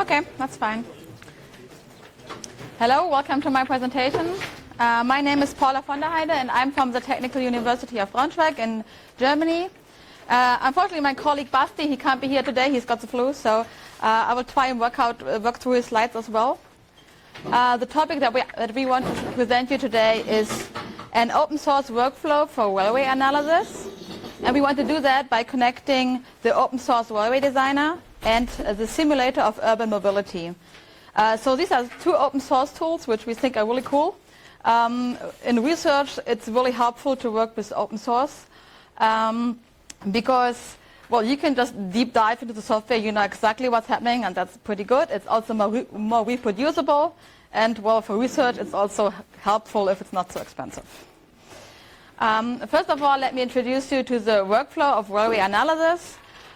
Okay, that's fine. Hello, welcome to my presentation. My name is Paula von der Heide and I'm from the Technical University of Braunschweig in Germany. Unfortunately, my colleague Basti, he can't be here today, he's got the flu, so I will try and work through his slides as well. The topic that we want to present you today is an open source workflow for railway analysis. And we want to do that by connecting the open source railway designer and the simulator of urban mobility. So these are two open source tools which we think are really cool. In research, it's really helpful to work with open source because, well, you can just deep dive into the software, you know exactly what's happening, and that's pretty good. It's also more reproducible, and, well, for research, it's also helpful if it's not so expensive. First of all, let me introduce you to the workflow of railway analysis.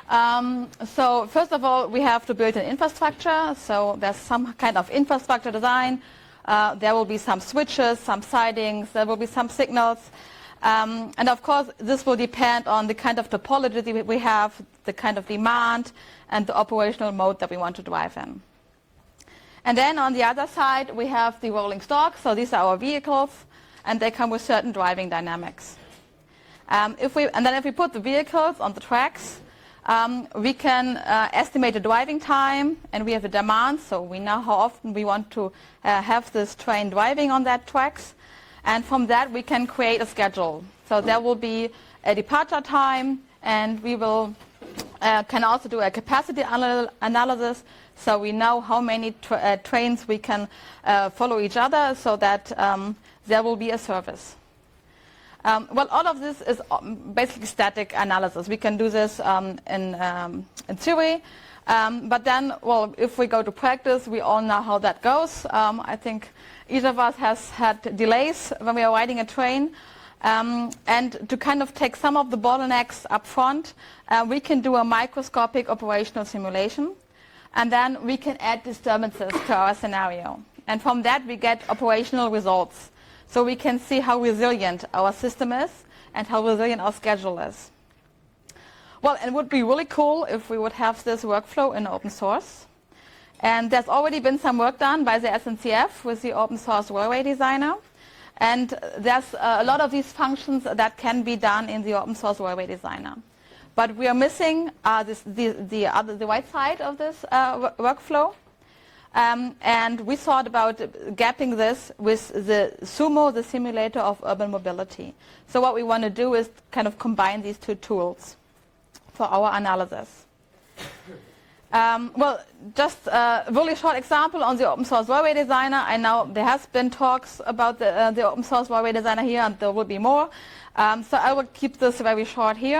So first of all, we have to build an infrastructure. So there's some kind of infrastructure design. There will be some switches, some sidings, there will be some signals. And of course, this will depend on the kind of topology that we have, the kind of demand, and the operational mode that we want to drive in. And then on the other side, we have the rolling stock. So these are our vehicles, and they come with certain driving dynamics. If we put the vehicles on the tracks, we can estimate the driving time, and we have a demand, so we know how often we want to have this train driving on that tracks. And from that, we can create a schedule. So there will be a departure time, and we will can also do a capacity analysis, so we know how many trains we can follow each other, so that there will be a service. Well, all of this is basically static analysis. We can do this in theory, but then, well, if we go to practice, we all know how that goes. I think each of us has had delays when we are riding a train. And to kind of take some of the bottlenecks up front, we can do a microscopic operational simulation. And then we can add disturbances to our scenario. And from that, we get operational results. So we can see how resilient our system is and how resilient our schedule is. Well, it would be really cool if we would have this workflow in open source. And there's already been some work done by the SNCF with the open source railway designer. And there's a lot of these functions that can be done in the open source railway designer. But we are missing the right side of this workflow. And we thought about gapping this with the SUMO, the simulator of urban mobility. So what we want to do is kind of combine these two tools for our analysis. Well, just a really short example on the open source railway designer. I know there has been talks about the open source railway designer here, and there will be more. So I will keep this very short here.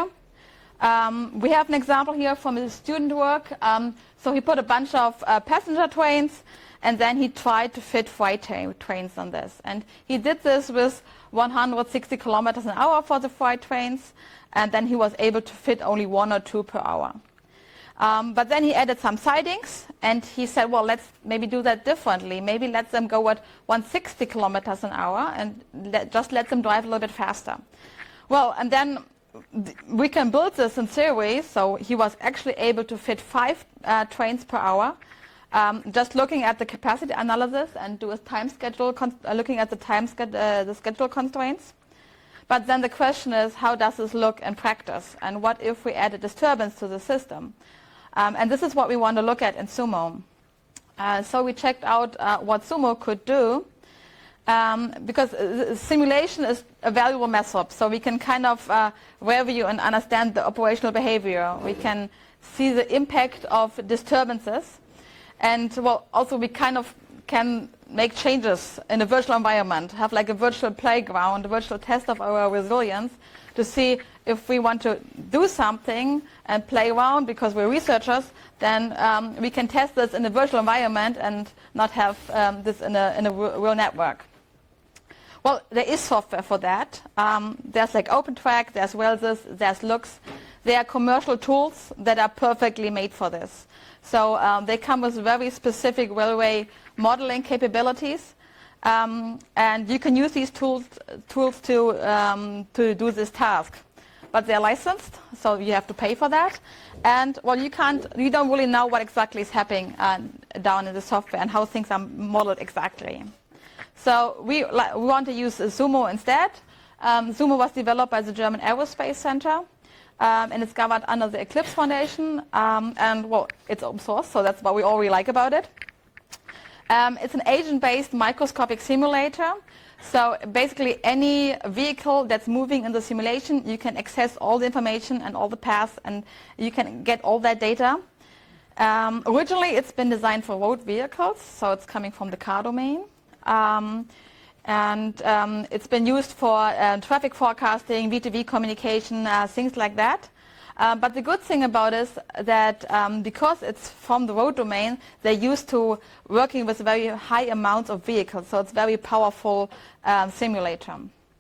We have an example here from his student work. So he put a bunch of passenger trains, and then he tried to fit freight trains on this. And he did this with 160 kilometers an hour for the freight trains, and then he was able to fit only 1 or 2 per hour. But then he added some sidings, and he said, well, let's maybe do that differently. Maybe let them go at 160 kilometers an hour, and just let them drive a little bit faster. Well, and then we can build this in theory, so he was actually able to fit 5 trains per hour, just looking at the capacity analysis and do a time schedule, looking at the schedule constraints. But then the question is, how does this look in practice? And what if we add a disturbance to the system? And this is what we want to look at in SUMO. So we checked out what SUMO could do. Because simulation is a valuable method, so we can kind of review and understand the operational behavior. We can see the impact of disturbances, and, well, also we kind of can make changes in a virtual environment, have like a virtual playground, a virtual test of our resilience to see if we want to do something and play around because we're researchers, then we can test this in a virtual environment and not have this in a real network. Well, there is software for that. There's like OpenTrack, there's Wellsys, there's Lux. There are commercial tools that are perfectly made for this. So they come with very specific railway modeling capabilities. And you can use these tools to do this task. But they're licensed, so you have to pay for that. And well, you don't really know what exactly is happening down in the software and how things are modeled exactly. So we want to use Sumo instead. Sumo was developed by the German Aerospace Center, and it's governed under the Eclipse Foundation. And well, it's open source, so that's what we all really like about it. It's an agent-based microscopic simulator. So basically, any vehicle that's moving in the simulation, you can access all the information and all the paths, and you can get all that data. Originally, it's been designed for road vehicles, so it's coming from the car domain. It's been used for traffic forecasting, V2V communication, things like that. But the good thing about it is that because it's from the road domain, they're used to working with very high amounts of vehicles, so it's a very powerful simulator.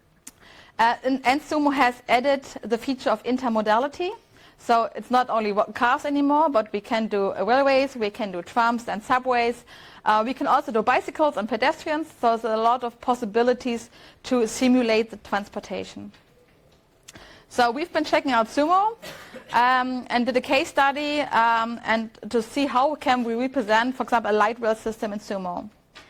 And Sumo has added the feature of intermodality. So it's not only cars anymore, but we can do railways, we can do trams and subways. We can also do bicycles and pedestrians, so there's a lot of possibilities to simulate the transportation. So we've been checking out Sumo and did a case study and to see how can we represent, for example, a light rail system in Sumo.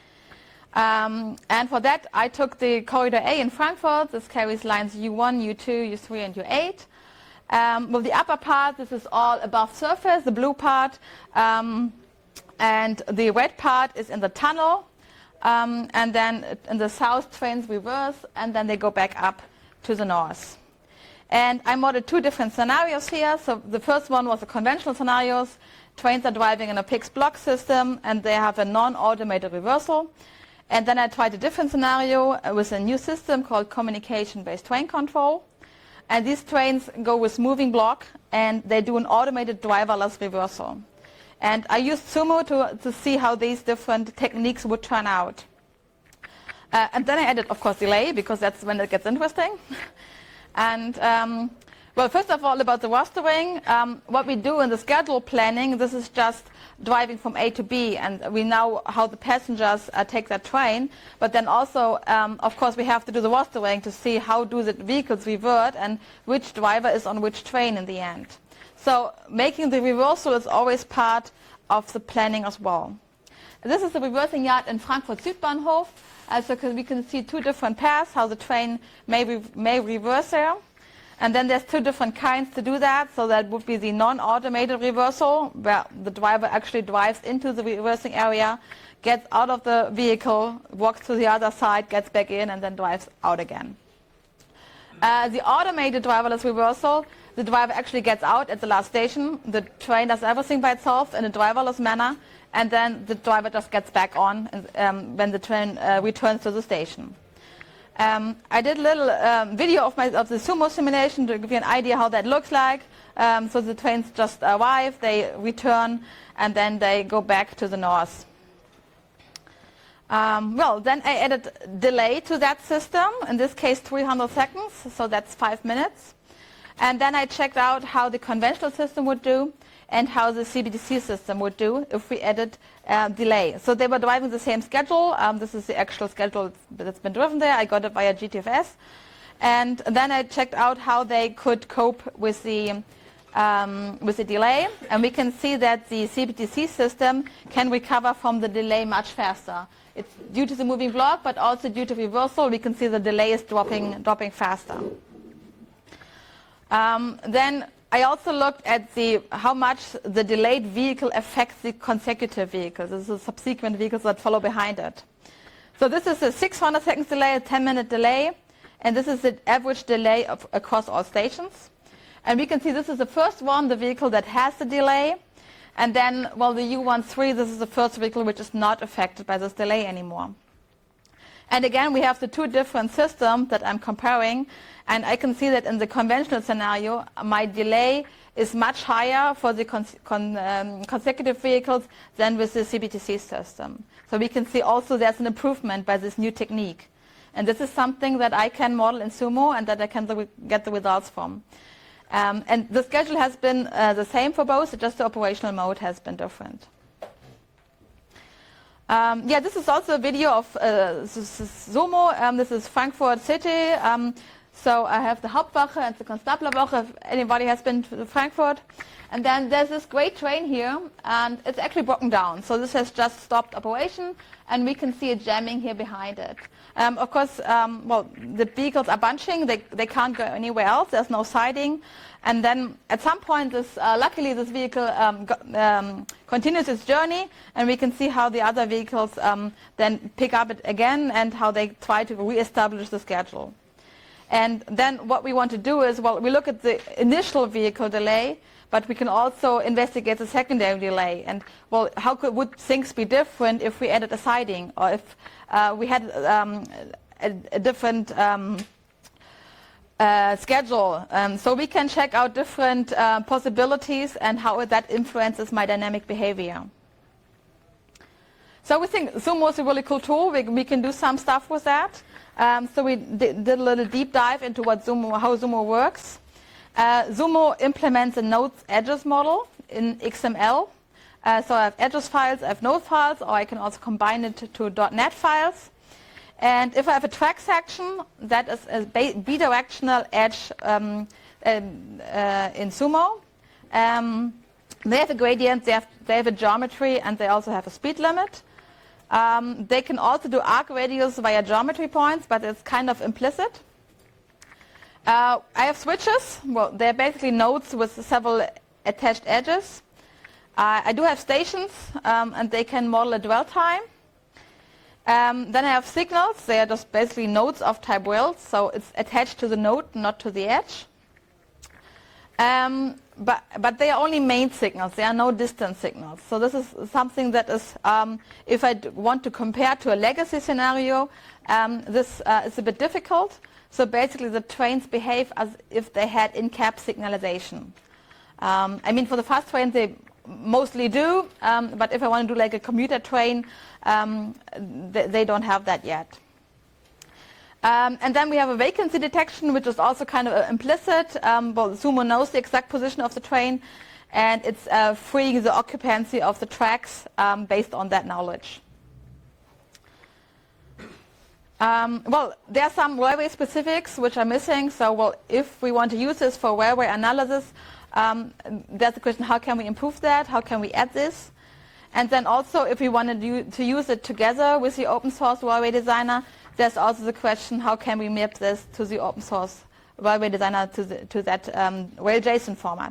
And for that, I took the Corridor A in Frankfurt. This carries lines U1, U2, U3, and U8. With the upper part, this is all above surface, the blue part, and the red part is in the tunnel. And then in the south, trains reverse, and then they go back up to the north. And I modeled two different scenarios here. So the first one was the conventional scenarios. Trains are driving in a fixed block system, and they have a non-automated reversal. And then I tried a different scenario with a new system called communication-based train control. And these trains go with moving block, and they do an automated driverless reversal. And I used Sumo to see how these different techniques would turn out. And then I added, of course, delay, because that's when it gets interesting. And well, first of all, about the rostering, what we do in the schedule planning, this is just driving from A to B, and we know how the passengers take that train. But then also, of course, we have to do the rostering to see how do the vehicles revert and which driver is on which train in the end. So making the reversal is always part of the planning as well. This is the reversing yard in Frankfurt Südbahnhof. So we can see two different paths, how the train may reverse there. And then there's two different kinds to do that. So that would be the non-automated reversal, where the driver actually drives into the reversing area, gets out of the vehicle, walks to the other side, gets back in, and then drives out again. The automated driverless reversal, the driver actually gets out at the last station. The train does everything by itself in a driverless manner, and then the driver just gets back on when the train returns to the station. I did a little video of the Sumo simulation to give you an idea how that looks like. So the trains just arrive, they return, and then they go back to the north. Well, then I added delay to that system, in this case 300 seconds, so that's 5 minutes. And then I checked out how the conventional system would do and how the CBTC system would do if we added delay. So they were driving the same schedule. This is the actual schedule that's been driven there. I got it via GTFS. And then I checked out how they could cope with the delay. And we can see that the CBTC system can recover from the delay much faster. It's due to the moving block, but also due to reversal, we can see the delay is dropping faster. Then I also looked at how much the delayed vehicle affects the consecutive vehicles. This is the subsequent vehicles that follow behind it. So this is a 600 seconds delay, a 10-minute delay, and this is the average delay across all stations. And we can see this is the first one, the vehicle that has the delay. And then, well, the U13, this is the first vehicle which is not affected by this delay anymore. And again, we have the two different systems that I'm comparing. And I can see that in the conventional scenario, my delay is much higher for the consecutive vehicles than with the CBTC system. So we can see also there's an improvement by this new technique. And this is something that I can model in Sumo and that I can get the results from. And the schedule has been the same for both, just the operational mode has been different. This is also a video of Sumo. This is Frankfurt City. So I have the Hauptwache and the Konstablerwache, if anybody has been to Frankfurt. And then there's this great train here, and it's actually broken down. So this has just stopped operation, and we can see it jamming here behind it. Of course, well, the vehicles are bunching. They can't go anywhere else. There's no siding. And then at some point, luckily, this vehicle continues its journey, and we can see how the other vehicles then pick up it again and how they try to reestablish the schedule. And then what we want to do is, well, we look at the initial vehicle delay, but we can also investigate the secondary delay. And, well, would things be different if we added a siding, or if we had a different schedule? So we can check out different possibilities and how that influences my dynamic behavior. So we think Sumo is a really cool tool. We can do some stuff with that. So we did a little deep dive into how Sumo works. Sumo implements a nodes edges model in XML. So I have edges files, I have node files, or I can also combine it to .NET files. And if I have a track section, that is a bidirectional edge in Sumo. They have a gradient, they have a geometry, and they also have a speed limit. They can also do arc radius via geometry points, but it's kind of implicit. I have switches. Well, they're basically nodes with several attached edges. I do have stations, and they can model a dwell time. Then I have signals. They are just basically nodes of type rails, so it's attached to the node, not to the edge. But they are only main signals. There are no distance signals. So this is something that is, if I want to compare to a legacy scenario, this is a bit difficult. So basically the trains behave as if they had in-cab signalization. I mean, for the fast trains they mostly do, but if I want to do like a commuter train, they don't have that yet. And then we have a vacancy detection, which is also kind of implicit. Well, Sumo knows the exact position of the train, and it's freeing the occupancy of the tracks based on that knowledge. Well, there are some railway specifics which are missing. So, well, if we want to use this for railway analysis, there's the question, how can we improve that? How can we add this? And then also, if we wanted to use it together with the open source Railway Designer, there's also the question, how can we map this to the open source Railway Designer to that RailJSON format?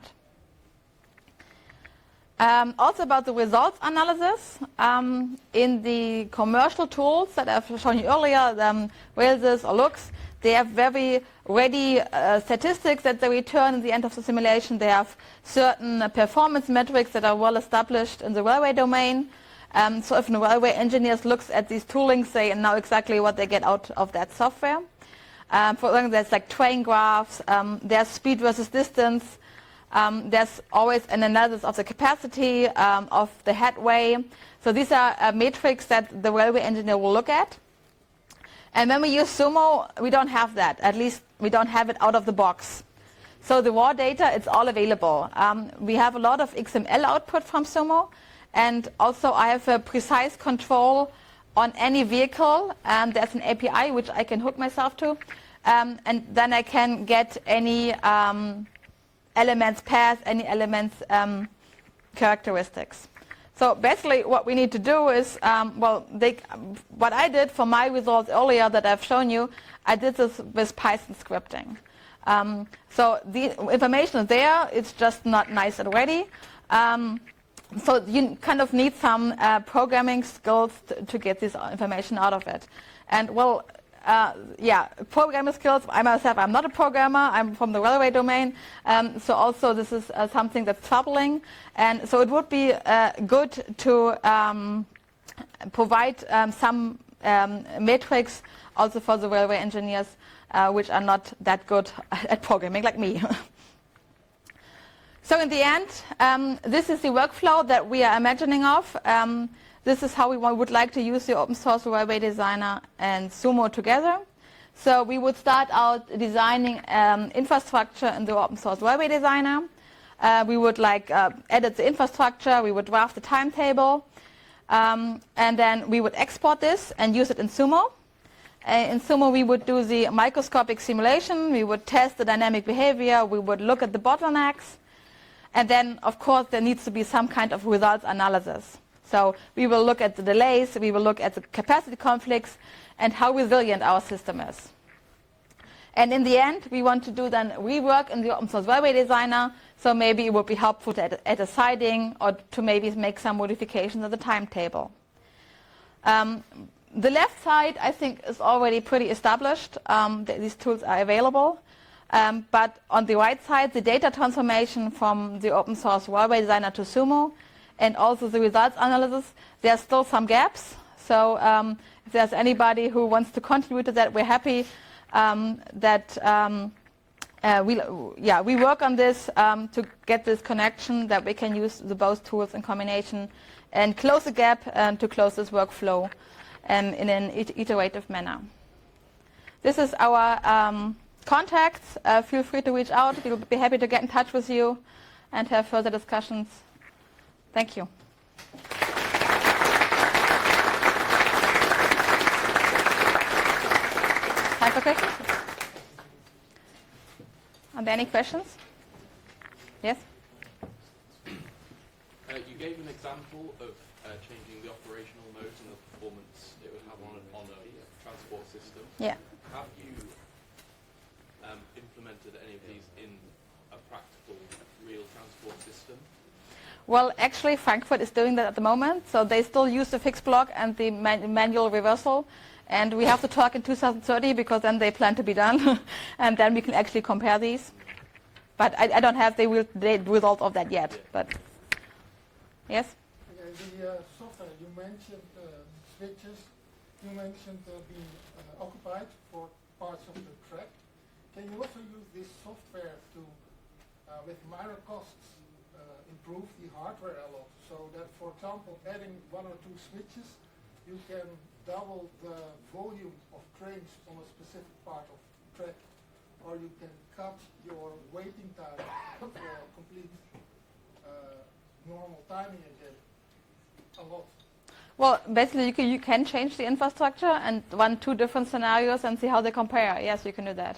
Also about the results analysis, in the commercial tools that I've shown you earlier, RailSys or Lux, they have very ready statistics that they return at the end of the simulation. They have certain performance metrics that are well established in the railway domain. So if a railway engineer looks at these toolings, they know exactly what they get out of that software. For example, there's like train graphs, there's speed versus distance, there's always an analysis of the capacity, of the headway. So these are metrics that the railway engineer will look at. And when we use Sumo, we don't have that. At least we don't have it out of the box. So the raw data, it's all available. We have a lot of XML output from Sumo. And also I have a precise control on any vehicle. There's an API which I can hook myself to. And then I can get any elements path, any elements characteristics. So basically what we need to do is, what I did for my results earlier that I've shown you, I did this with Python scripting. So the information is there, it's just not nice and ready. So you kind of need some programming skills to get this information out of it. And well, programming skills, I myself, I'm not a programmer, I'm from the railway domain, so also this is something that's troubling. And so it would be good to provide some metrics also for the railway engineers which are not that good at programming like me. So in the end, this is the workflow that we are imagining of. This is how we would like to use the open source Railway Designer and Sumo together. So we would start out designing infrastructure in the open source Railway Designer. We would edit the infrastructure, we would draft the timetable, and then we would export this and use it in Sumo. In Sumo, we would do the microscopic simulation. We would test the dynamic behavior. We would look at the bottlenecks. And then, of course, there needs to be some kind of results analysis. So we will look at the delays. We will look at the capacity conflicts and how resilient our system is. And in the end, we want to do then rework in the open source railway designer. So maybe it would be helpful to add a siding or to maybe make some modifications of the timetable. The left side, I think, is already pretty established. These tools are available. But on the right side, the data transformation from the open source railway designer to Sumo and also the results analysis, there are still some gaps. So if there's anybody who wants to contribute to that, we're happy that we work on this to get this connection that we can use both tools in combination and close the gap and to close this workflow in an iterative manner. This is our contacts. Feel free to reach out. We'll be happy to get in touch with you and have further discussions. Thank you. Time for questions? Are there any questions? Yes? You gave an example of changing the operational modes and the performance it would have on a transport system. Yeah. Have you implemented any of these in a practical, real transport system? Well, actually, Frankfurt is doing that at the moment. So they still use the fixed block and the manual reversal. And we have to talk in 2030 because then they plan to be done. And then we can actually compare these. But I don't have the result of that yet. But yes? Okay, the software, you mentioned switches. You mentioned being occupied for parts of the track. Can you also use this software to, with minor costs, improve the hardware a lot? So that, for example, adding 1 or 2 switches, you can double the volume of trains on a specific part of track, or you can cut your waiting time for complete normal timing again a lot. Well, basically, you can change the infrastructure and run 2 different scenarios and see how they compare. Yes, you can do that.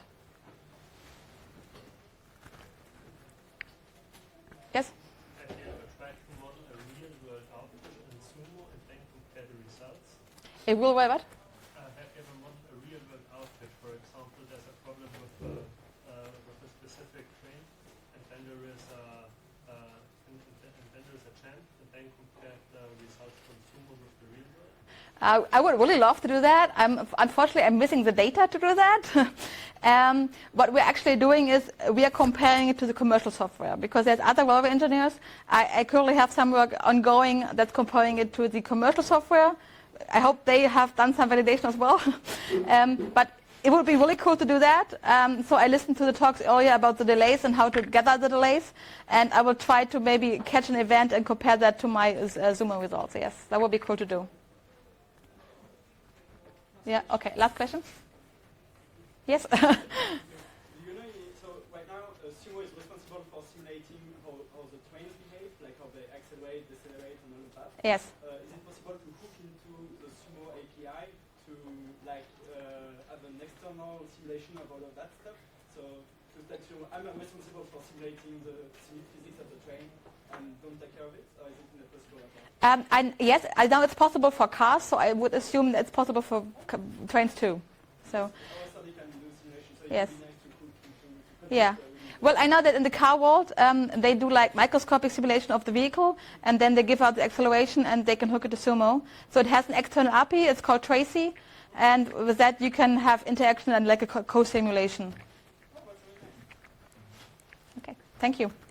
Yes? Have you ever tried to model a real-world output in Sumo and then compare the results? It will what? Have you ever modeled a real-world outfit? For example, there's a problem with a specific train, and then there is a chant, and then compare the results from Sumo with the real world. I would really love to do that. Unfortunately, I'm missing the data to do that. What we're actually doing is we are comparing it to the commercial software because there's other railway engineers. I currently have some work ongoing that's comparing it to the commercial software. I hope they have done some validation as well. But it would be really cool to do that. So I listened to the talks earlier about the delays and how to gather the delays. And I will try to maybe catch an event and compare that to my Sumo results. Yes, that would be cool to do. Yeah, okay, last question. Yes? So right now, Sumo is responsible for simulating how the trains behave, like how they accelerate, decelerate, and all of that. Yes. Is it possible to hook into the Sumo API to have an external simulation of all of that stuff? So I'm responsible for simulating the physics of the train and don't take care of it, or is it not possible at all? Yes, I know it's possible for cars, so I would assume that it's possible for trains too. So. Yes. Yeah. Well, I know that in the car world, they do like microscopic simulation of the vehicle, and then they give out the acceleration, and they can hook it to Sumo. So it has an external API. It's called Tracy, and with that you can have interaction and like a co-simulation. Okay. Thank you.